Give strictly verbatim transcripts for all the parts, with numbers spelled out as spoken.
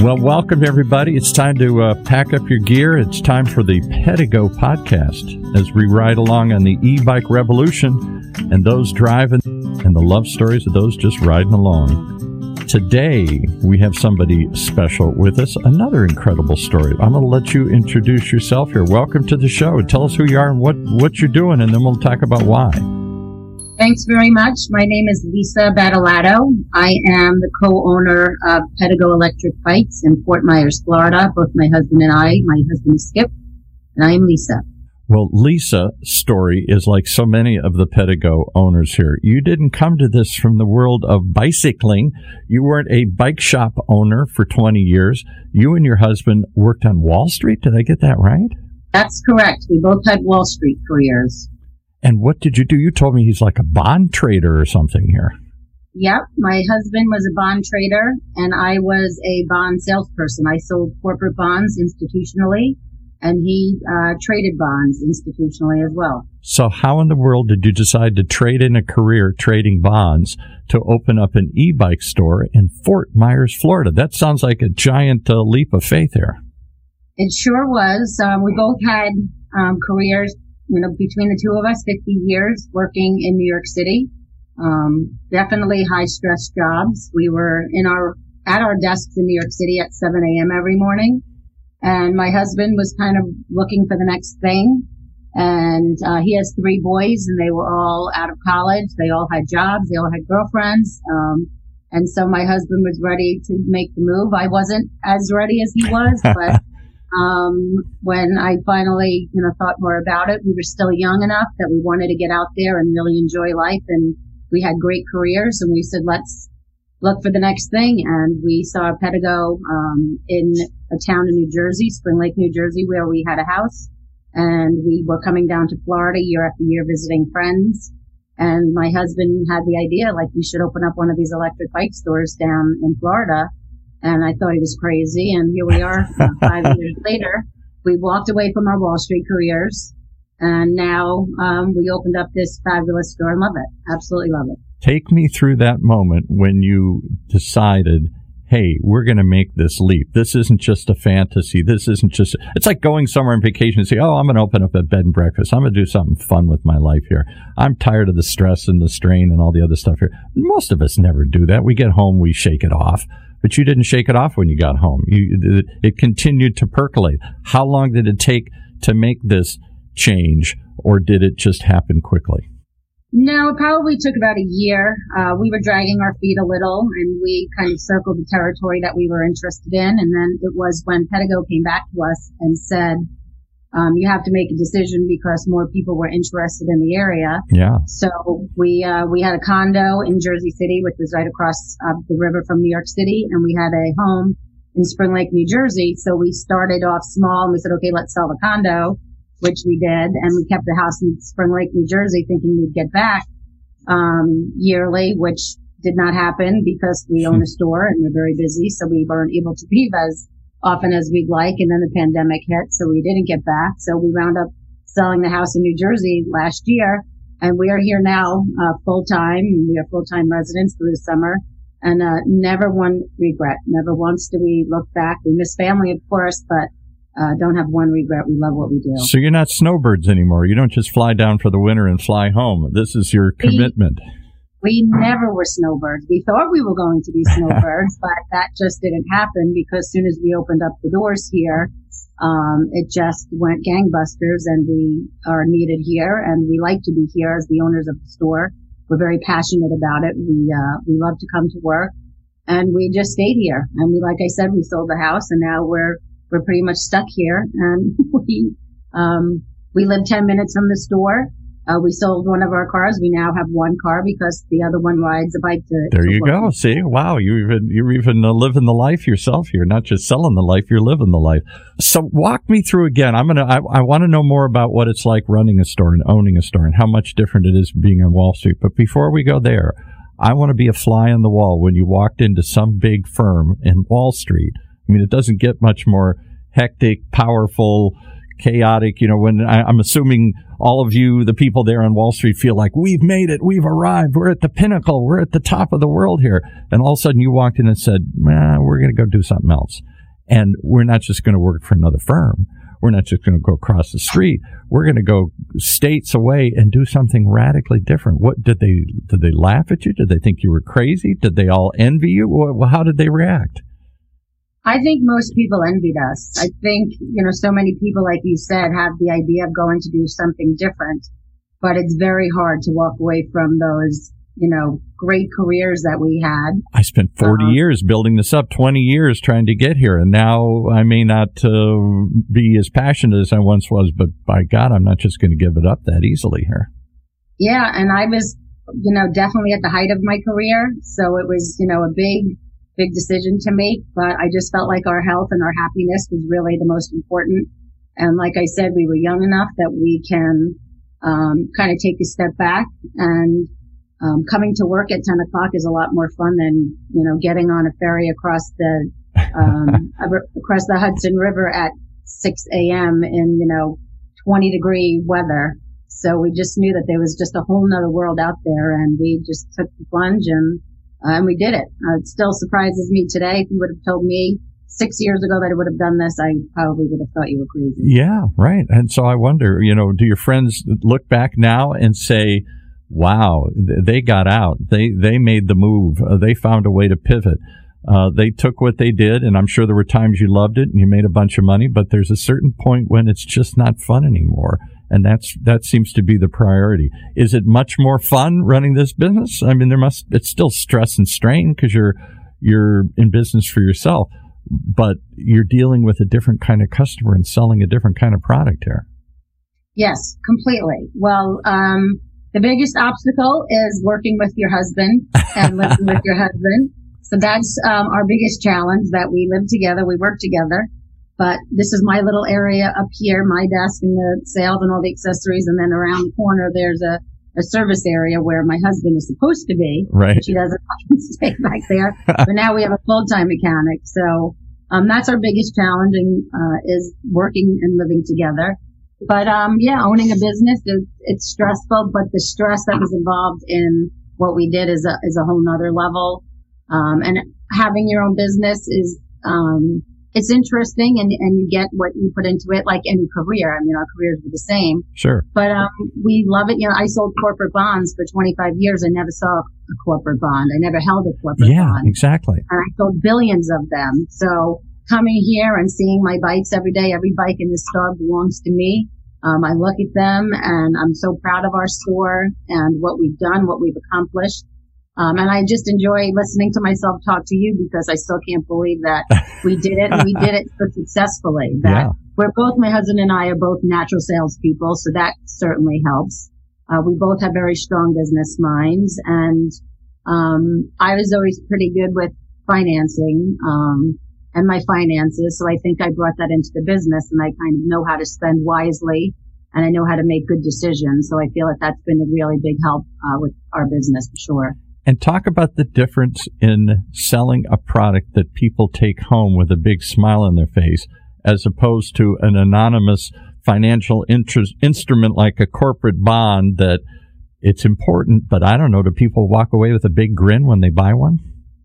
Well, welcome, everybody. It's time to uh, pack up your gear. It's time for the Pedigo podcast as we ride along on the e-bike revolution and those driving and the love stories of those just riding along. Today, we have somebody special with us, another incredible story. I'm going to let you introduce yourself here. Welcome to the show. Tell us who you are and what, what you're doing, and then we'll talk about why. Thanks very much. My name is Lisa Battalato. I am the co-owner of Pedigo Electric Bikes in Fort Myers, Florida. Both my husband and I. My husband is Skip, and I am Lisa. Well, Lisa's story is like so many of the Pedigo owners here. You didn't come to this from the world of bicycling. You weren't a bike shop owner for twenty years. You and your husband worked on Wall Street. Did I get that right? That's correct. We both had Wall Street careers. And what did you do? You told me he's like a bond trader or something here. Yep. My husband was a bond trader, and I was a bond salesperson. I sold corporate bonds institutionally, and he uh, traded bonds institutionally as well. So how in the world did you decide to trade in a career trading bonds to open up an e-bike store in Fort Myers, Florida? That sounds like a giant uh, leap of faith here. It sure was. Um, we both had um, careers. You know, between the two of us, fifty years working in New York City. Um, definitely high stress jobs. We were in our, at our desks in New York City at seven a.m. every morning. And my husband was kind of looking for the next thing. And, uh, he has three boys, and they were all out of college. They all had jobs. They all had girlfriends. Um, and so my husband was ready to make the move. I wasn't as ready as he was, but Um, when I finally, you know, thought more about it, we were still young enough that we wanted to get out there and really enjoy life. And we had great careers, and we said, let's look for the next thing. And we saw Pedigo, um, in a town in New Jersey, Spring Lake, New Jersey, where we had a house. And we were coming down to Florida year after year visiting friends. And my husband had the idea, like, we should open up one of these electric bike stores down in Florida. And I thought he was crazy. And here we are uh, five years later. We walked away from our Wall Street careers. And now um, we opened up this fabulous store and love it. Absolutely love it. Take me through that moment when you decided, hey, we're going to make this leap. This isn't just a fantasy. This isn't just, it's like going somewhere on vacation and say, oh, I'm going to open up a bed and breakfast. I'm going to do something fun with my life here. I'm tired of the stress and the strain and all the other stuff here. Most of us never do that. We get home, we shake it off. But you didn't shake it off when you got home. You, it continued to percolate. How long did it take to make this change, or did it just happen quickly? No, it probably took about a year. Uh, we were dragging our feet a little, and we kind of circled the territory that we were interested in. And then it was when Pedigo came back to us and said, um, you have to make a decision because more people were interested in the area. Yeah. So we, uh, we had a condo in Jersey City, which was right across uh, the river from New York City. And we had a home in Spring Lake, New Jersey. So we started off small and we said, okay, let's sell the condo, which we did. And we kept the house in Spring Lake, New Jersey, thinking we'd get back, um, yearly, which did not happen because we own a store and we're very busy. So we weren't able to leave as often as we'd like, and then the pandemic hit, so we didn't get back. So we wound up selling the house in New Jersey last year, and we are here now uh, full-time. We are full-time residents through the summer, and uh, never one regret. Never once do we look back. We miss family, of course, but uh, don't have one regret. We love what we do. So you're not snowbirds anymore. You don't just fly down for the winter and fly home. This is your commitment. We, We never were snowbirds. We thought we were going to be snowbirds, but that just didn't happen because as soon as we opened up the doors here, um, it just went gangbusters, and we are needed here, and we like to be here as the owners of the store. We're very passionate about it. We, uh, we love to come to work, and we just stayed here. And we, like I said, we sold the house, and now we're, we're pretty much stuck here. And we, um, we live ten minutes from the store. Uh, we sold one of our cars. We now have one car because the other one rides a bike to There to you work. go. See, wow, you even, you're even uh, living the life yourself here, not just selling the life, you're living the life. So walk me through again. I'm going to, I, I want to know more about what it's like running a store and owning a store and how much different it is being on Wall Street. But before we go there, I want to be a fly on the wall when you walked into some big firm in Wall Street. I mean, it doesn't get much more hectic, powerful, chaotic, you know, when I, I'm assuming all of you, the people there on Wall Street, feel like we've made it, we've arrived, we're at the pinnacle, we're at the top of the world here. And all of a sudden you walked in and said, nah, we're going to go do something else. And we're not just going to work for another firm. We're not just going to go across the street. We're going to go states away and do something radically different. What did they, did they laugh at you? Did they think you were crazy? Did they all envy you? Well, how did they react? I think most people envied us. I think, you know, so many people, like you said, have the idea of going to do something different, but it's very hard to walk away from those, you know, great careers that we had. I spent forty uh-huh. years building this up, twenty years trying to get here. And now I may not uh, be as passionate as I once was, but by God, I'm not just going to give it up that easily here. Yeah. And I was, you know, definitely at the height of my career. So it was, you know, a big, big decision to make, but I just felt like our health and our happiness was really the most important. And like I said, we were young enough that we can um, kind of take a step back, and um, coming to work at ten o'clock is a lot more fun than, you know, getting on a ferry across the um, across the Hudson River at six a.m. in, you know, twenty degree weather. So we just knew that there was just a whole nother world out there, and we just took the plunge and Uh, and we did it. Uh, it still surprises me today. If you would have told me six years ago that I would have done this, I probably would have thought you were crazy. Yeah, right. And so I wonder, you know, do your friends look back now and say, wow, they got out. They they made the move. Uh, they found a way to pivot. Uh, they took what they did, and I'm sure there were times you loved it and you made a bunch of money, but there's a certain point when it's just not fun anymore. And that's, that seems to be the priority. Is it much more fun running this business? I mean, there must, it's still stress and strain because you're, you're in business for yourself, but you're dealing with a different kind of customer and selling a different kind of product here. Yes, completely. Well, um, the biggest obstacle is working with your husband and living with your husband. So that's, um, our biggest challenge, that we live together, we work together. But this is my little area up here, my desk and the sales and all the accessories. And then around the corner, there's a, a service area where my husband is supposed to be. Right. She doesn't stay back there. But now we have a full-time mechanic. So, um, that's our biggest challenge, and, uh, is working and living together. But, um, yeah, owning a business is, it's stressful, but the stress that was involved in what we did is a, is a whole nother level. Um, and having your own business is, um, it's interesting, and, and you get what you put into it, like any career. I mean, our careers were the same. Sure. But um, we love it. You know, I sold corporate bonds for twenty-five years. I never saw a corporate bond. I never held a corporate yeah, bond. Yeah, exactly. And I sold billions of them. So coming here and seeing my bikes every day, every bike in this store belongs to me. Um, I look at them, and I'm so proud of our store and what we've done, what we've accomplished. Um, and I just enjoy listening to myself talk to you, because I still can't believe that we did it, and we did it so successfully. That yeah. We're both, my husband and I are both natural salespeople, so that certainly helps. Uh, we both have very strong business minds, and um, I was always pretty good with financing um, and my finances, so I think I brought that into the business, and I kind of know how to spend wisely, and I know how to make good decisions. So I feel that that's been a really big help uh, with our business for sure. And talk about the difference in selling a product that people take home with a big smile on their face, as opposed to an anonymous financial interest, instrument like a corporate bond that it's important, but I don't know, do people walk away with a big grin when they buy one?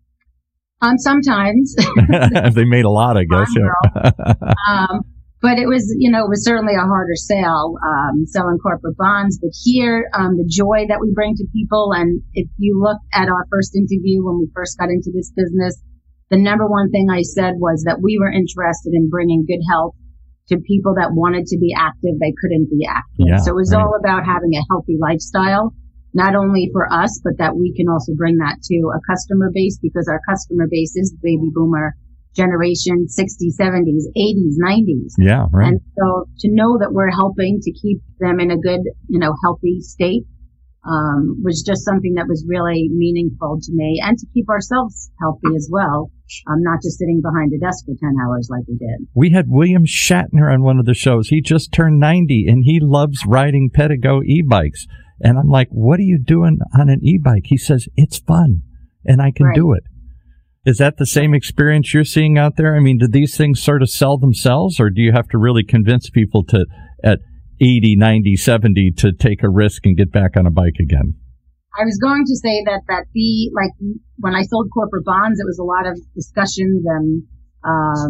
Um, sometimes. They made a lot, I guess. Yeah. um, But it was, you know, it was certainly a harder sale, um, selling corporate bonds. But here, um, the joy that we bring to people, and if you look at our first interview when we first got into this business, the number one thing I said was that we were interested in bringing good health to people that wanted to be active, they couldn't be active. Yeah, so it was right. all about having a healthy lifestyle, not only for us, but that we can also bring that to a customer base, because our customer base is baby boomer generation, sixties, seventies, eighties, nineties. Yeah, right. And so to know that we're helping to keep them in a good, you know, healthy state, um, was just something that was really meaningful to me, and to keep ourselves healthy as well. Um, not just sitting behind a desk for ten hours like we did. We had William Shatner on one of the shows. He just turned ninety, and he loves riding Pedego e-bikes. And I'm like, what are you doing on an e-bike? He says, it's fun, and I can right. do it. Is that the same experience you're seeing out there? I mean, do these things sort of sell themselves, or do you have to really convince people to, at eighty, ninety, seventy, to take a risk and get back on a bike again? I was going to say that, that the, like, when I sold corporate bonds, it was a lot of discussions and, um,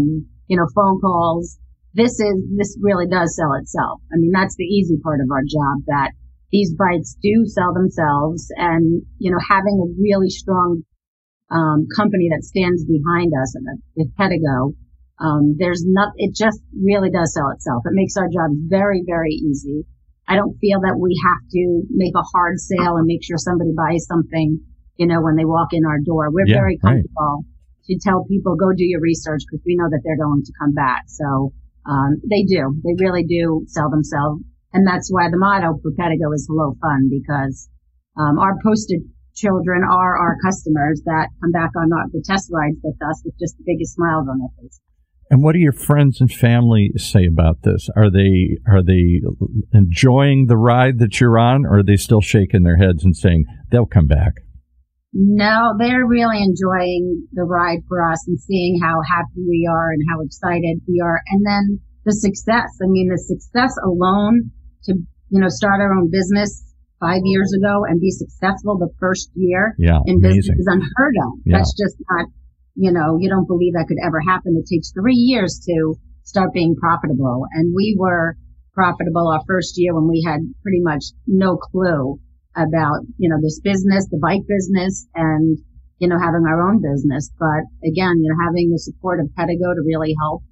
you know, phone calls. This is, this really does sell itself. I mean, that's the easy part of our job, that these bikes do sell themselves, and, you know, having a really strong, um, company that stands behind us with Pedigo, um, there's not, it just really does sell itself. It makes our job very, very easy. I don't feel that we have to make a hard sale and make sure somebody buys something, you know, when they walk in our door. We're yeah, very comfortable right. to tell people, go do your research, because we know that they're going to come back. So, um, they do. They really do sell themselves. And that's why the motto for Pedigo is Hello Fun, because, um, our posted children are our customers that come back on our, the test rides with us with just the biggest smiles on their face. And what do your friends and family say about this? Are they are they enjoying the ride that you're on, or are they still shaking their heads and saying they'll come back? No, they're really enjoying the ride for us and seeing how happy we are and how excited we are. And then the success. I mean, the success alone to, you know, start our own business five years ago and be successful the first year yeah, in amazing. business is unheard of. Yeah. That's just not, you know, you don't believe that could ever happen. It takes three years to start being profitable. And we were profitable our first year when we had pretty much no clue about, you know, this business, the bike business, and, you know, having our own business. But again, you know, having the support of Pedigo to really help,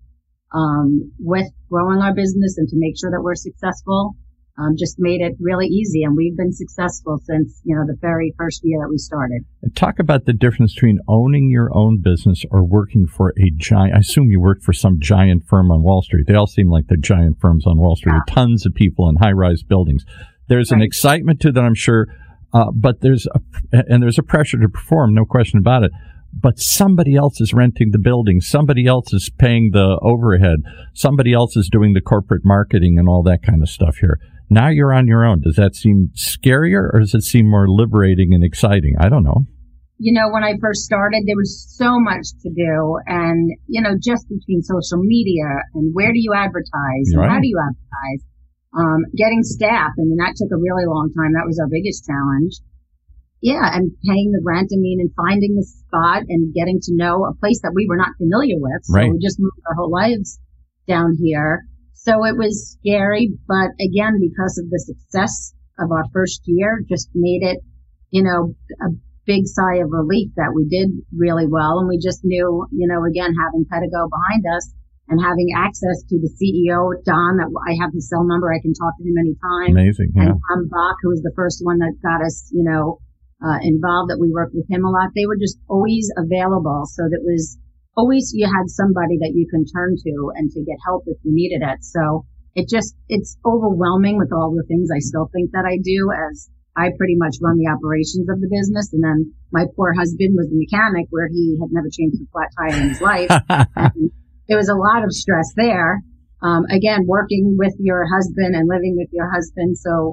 um, with growing our business and to make sure that we're successful, um, just made it really easy. And we've been successful since, you know, the very first year that we started. Talk about the difference between owning your own business or working for a giant. I assume you worked for some giant firm on Wall Street. They all seem like the giant firms on Wall Street. Yeah. Tons of people in high-rise buildings. There's right. an excitement to that, I'm sure, uh, but there's a, and there's a pressure to perform, no question about it. But somebody else is renting the building. Somebody else is paying the overhead. Somebody else is doing the corporate marketing and all that kind of stuff here. Now you're on your own. Does that seem scarier, or does it seem more liberating and exciting? I don't know. You know, when I first started, there was so much to do. And, you know, just between social media and where do you advertise and right. how do you advertise? Um, getting staff. I mean, that took a really long time. That was our biggest challenge. Yeah. And paying the rent. I mean, and finding the spot and getting to know a place that we were not familiar with. So right. we just moved our whole lives down here. So it was scary, but again, because of the success of our first year, just made it, you know, a big sigh of relief that we did really well. And we just knew, you know, again, having Pedigo behind us and having access to the C E O, Don, that I have his cell number. I can talk to him anytime. Amazing. Yeah. And Tom Bach, who was the first one that got us, you know, uh, involved, that we worked with him a lot. They were just always available. So that was always, you had somebody that you can turn to and to get help if you needed it. So it just, it's overwhelming with all the things I still think that I do, as I pretty much run the operations of the business. And then my poor husband was the mechanic, where he had never changed a flat tire in his life. And there was a lot of stress there. Um, again, working with your husband and living with your husband. So,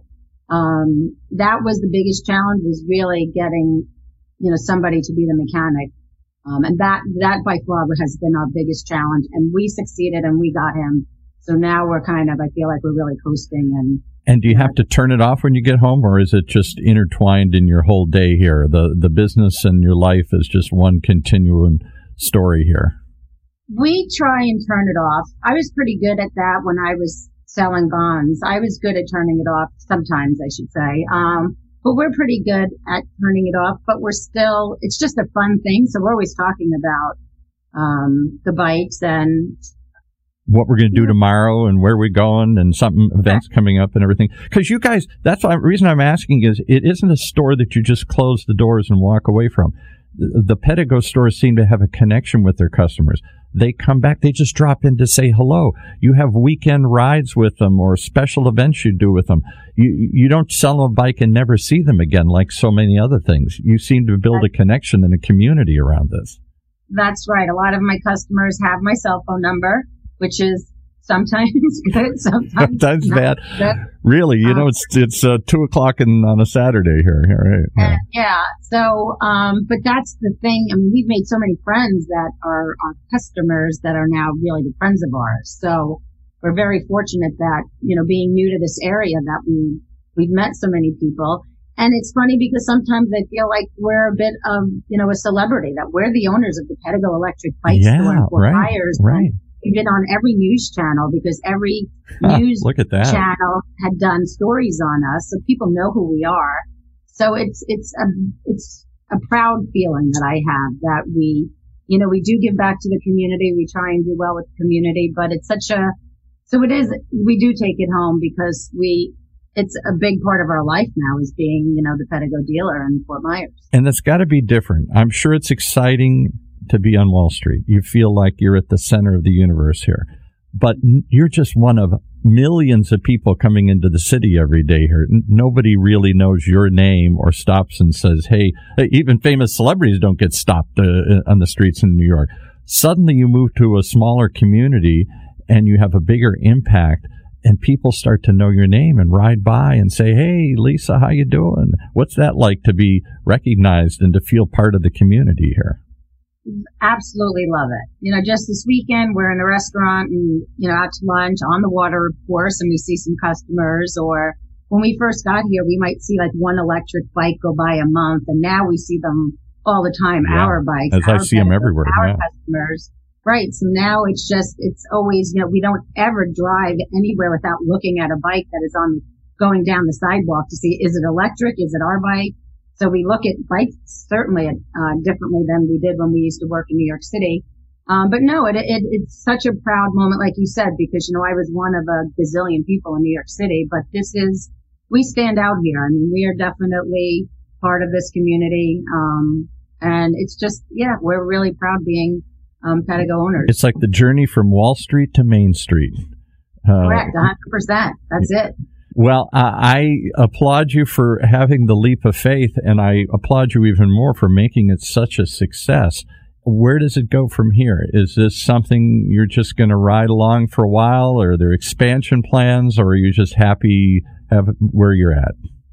um, that was the biggest challenge, was really getting, you know, somebody to be the mechanic. Um, and that, that by far has been our biggest challenge, and we succeeded and we got him. So now we're kind of, I feel like we're really coasting. And, and do you have to turn it off when you get home, or is it just intertwined in your whole day here? The, the business and your life is just one continuing story here. We try and turn it off. I was pretty good at that when I was selling bonds. I was good at turning it off sometimes, I should say. Um, but we're pretty good at turning it off, but we're still, it's just a fun thing. So we're always talking about, um, the bikes and what we're going to do tomorrow and where we're going and something, events coming up and everything. Because you guys, that's the reason I'm asking is it isn't a store that you just close the doors and walk away from. The Pedigo stores seem to have a connection with their customers. They come back, they just drop in to say hello. You have weekend rides with them or special events you do with them. You you don't sell them a bike and never see them again like so many other things. You seem to build a connection and a community around this. That's right. A lot of my customers have my cell phone number, which is sometimes good, sometimes That's not bad. good. Really, you um, know, it's it's uh, two o'clock in, on a Saturday here, right? Yeah. yeah. So, um, but that's the thing. I mean, we've made so many friends that are our customers that are now really good friends of ours. So we're very fortunate that, you know, being new to this area, that we we've met so many people. And it's funny because sometimes I feel like we're a bit of, you know, a celebrity, that we're the owners of the Pedigo Electric Bike yeah, Store and for right, buyers. right. we've been on every news channel because every news Look at that. channel had done stories on us, so people know who we are. So it's it's a it's a proud feeling that I have that we, you know, we do give back to the community. We try and do well with the community, but it's such a so it is. We do take it home because we. It's a big part of our life now is being, you know, the Pedego dealer in Fort Myers. And it's got to be different. I'm sure it's exciting to be on Wall Street. You feel like you're at the center of the universe here. But you're just one of millions of people coming into the city every day here. Nobody really knows your name or stops and says, hey, even famous celebrities don't get stopped uh, on the streets in New York. Suddenly you move to a smaller community and you have a bigger impact. And people start to know your name and ride by and say, hey, Lisa, how you doing? What's that like to be recognized and to feel part of the community here? Absolutely love it. You know, just this weekend, we're in a restaurant and, you know, out to lunch on the water, of course, and we see some customers. Or when we first got here, we might see like one electric bike go by a month. And now we see them all the time, yeah, our bikes. As our I see them everywhere. Our yeah. customers. Right. So now it's just, it's always, you know, we don't ever drive anywhere without looking at a bike that is on going down the sidewalk to see, is it electric? Is it our bike? So we look at bikes certainly uh, differently than we did when we used to work in New York City. Um, but no, it, it, it's such a proud moment, like you said, because, you know, I was one of a gazillion people in New York City, but this is, we stand out here. I mean, we are definitely part of this community. Um, and it's just, yeah, we're really proud being Um, Pedego owners. It's like the journey from Wall Street to Main Street. Uh, Correct, one hundred percent. That's it. Well, I, I applaud you for having the leap of faith, and I applaud you even more for making it such a success. Where does it go from here? Is this something you're just going to ride along for a while, or are there expansion plans, or are you just happy have where you're at?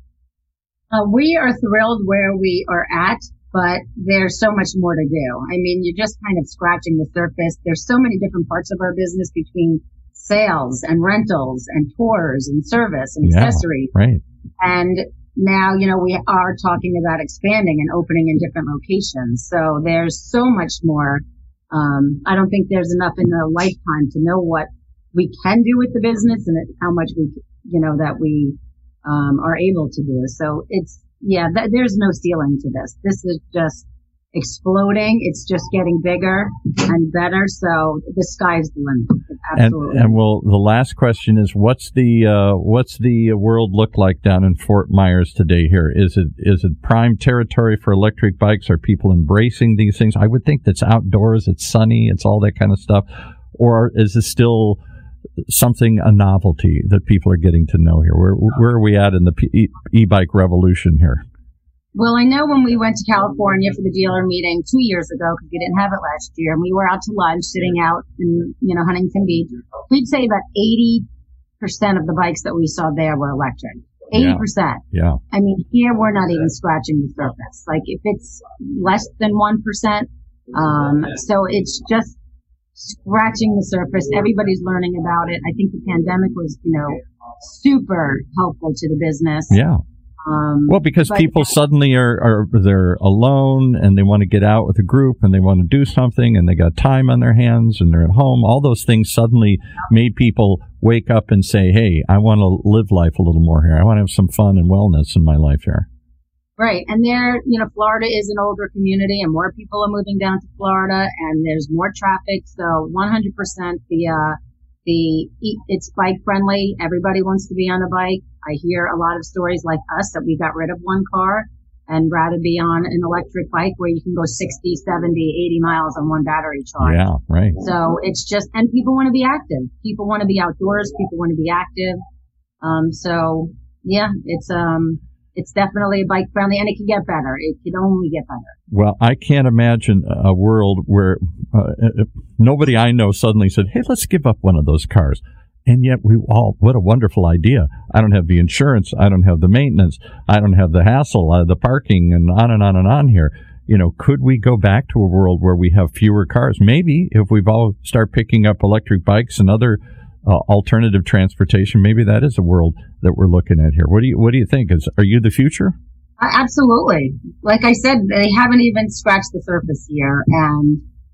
Uh, we are thrilled where we are at. But there's so much more to do. I mean, you're just kind of scratching the surface. There's so many different parts of our business between sales and rentals and tours and service and yeah, accessories. Right. And now, you know, we are talking about expanding and opening in different locations. So there's so much more. Um, I don't think there's enough in a lifetime to know what we can do with the business and how much we, you know, that we um, are able to do. So it's, Yeah, th- there's no ceiling to this. This is just exploding. It's just getting bigger and better. So the sky's the limit. Absolutely. And, and well, the last question is, what's the uh, what's the world look like down in Fort Myers today? Here, is it is it prime territory for electric bikes? Are people embracing these things? I would think that's outdoors. It's sunny. It's all that kind of stuff. Or is it still something, a novelty that people are getting to know here? Where where are we at in the e- e-bike revolution here? Well, I know when we went to California for the dealer meeting two years ago, because we didn't have it last year, and we were out to lunch, sitting out in, you know, Huntington Beach, we'd say about eighty percent of the bikes that we saw there were electric. eighty percent. Yeah. I mean, here we're not even scratching the surface. Like, if it's less than one percent, um, so it's just scratching the surface. Everybody's learning about it. I think the pandemic was, you know, super helpful to the business. Yeah. Um, well, because but, people suddenly are, are, they're alone and they want to get out with a group and they want to do something and they got time on their hands and they're at home. All those things suddenly made people wake up and say, hey, I want to live life a little more here. I want to have some fun and wellness in my life here. Right. And there, you know, Florida is an older community and more people are moving down to Florida and there's more traffic. So one hundred percent the, uh, the, it's bike friendly. Everybody wants to be on a bike. I hear a lot of stories like us that we got rid of one car and rather be on an electric bike where you can go sixty, seventy, eighty miles on one battery charge. Yeah, right. So it's just, and people want to be active. People want to be outdoors. People want to be active. Um, so yeah, it's, um, it's definitely bike friendly, and it can get better. It can only get better. Well, I can't imagine a world where uh, nobody I know suddenly said, hey, let's give up one of those cars. And yet we all, what a wonderful idea. I don't have the insurance. I don't have the maintenance. I don't have the hassle, uh, the parking, and on and on and on here. You know, could we go back to a world where we have fewer cars? Maybe if we've all start picking up electric bikes and other Uh, alternative transportation, maybe that is a world that we're looking at here. What do you What do you think? Is are you the future? Uh, absolutely. Like I said, they haven't even scratched the surface here, and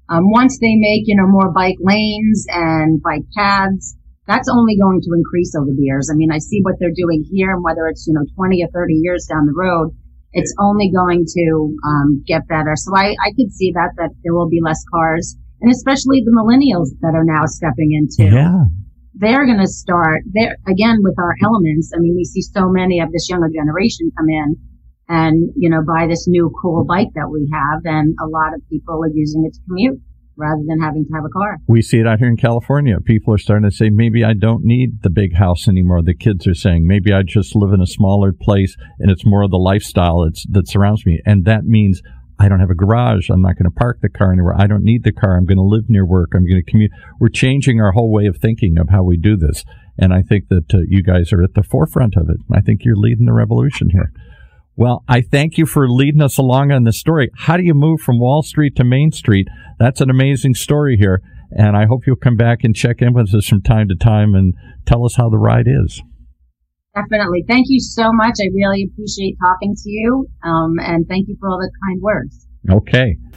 Um, once they make, you know, more bike lanes and bike paths, that's only going to increase over the years. I mean, I see what they're doing here, and whether it's, you know, twenty or thirty years down the road, it's only going to um, get better. So I, I could see that, that there will be less cars, and especially the millennials that are now stepping into. Yeah. They're going to start, there again, with our elements. I mean, we see so many of this younger generation come in and, you know, buy this new cool bike that we have, and a lot of people are using it to commute rather than having to have a car. We see it out here in California. People are starting to say, maybe I don't need the big house anymore. The kids are saying, maybe I just live in a smaller place and it's more of the lifestyle it's, that surrounds me. And that means I don't have a garage. I'm not going to park the car anywhere. I don't need the car. I'm going to live near work. I'm going to commute. We're changing our whole way of thinking of how we do this. And I think that uh, you guys are at the forefront of it. I think you're leading the revolution here. Well, I thank you for leading us along on this story. How do you move from Wall Street to Main Street? That's an amazing story here. And I hope you'll come back and check in with us from time to time and tell us how the ride is. Definitely. Thank you so much. I really appreciate talking to you. Um, and thank you for all the kind words. Okay.